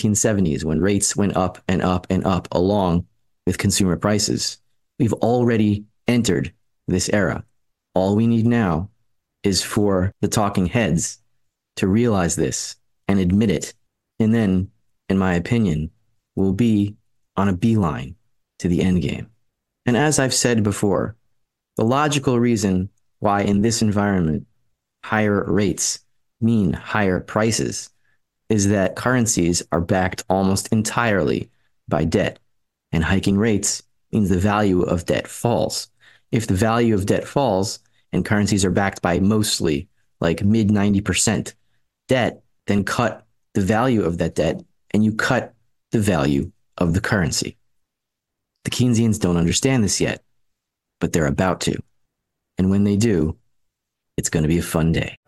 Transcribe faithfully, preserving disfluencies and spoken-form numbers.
nineteen seventies when rates went up and up and up along with consumer prices. We've already entered this era. All we need now is for the talking heads to realize this and admit it. And then, in my opinion, we'll be on a beeline to the end game. And as I've said before, the logical reason why in this environment higher rates mean higher prices is that currencies are backed almost entirely by debt, and hiking rates means the value of debt falls. If the value of debt falls and currencies are backed by mostly like mid ninety percent debt, then cut the value of that debt and you cut the value of the currency. The Keynesians don't understand this yet, but they're about to. And when they do, it's going to be a fun day.